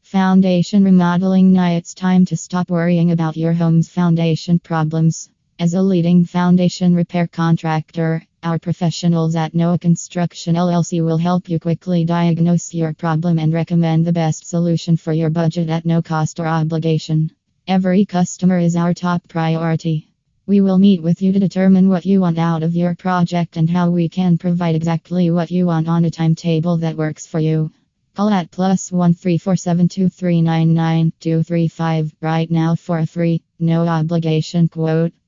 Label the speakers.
Speaker 1: Foundation remodeling. Now it's time to stop worrying about your home's foundation problems. As a leading foundation repair contractor, our professionals at Noah Construction LLC will help you quickly diagnose your problem and recommend the best solution for your budget at no cost or obligation. Every customer is our top priority. We will meet with you to determine what you want out of your project and how we can provide exactly what you want on a timetable that works for you. Call at +1 3472 399 235 right now for a free, no obligation quote.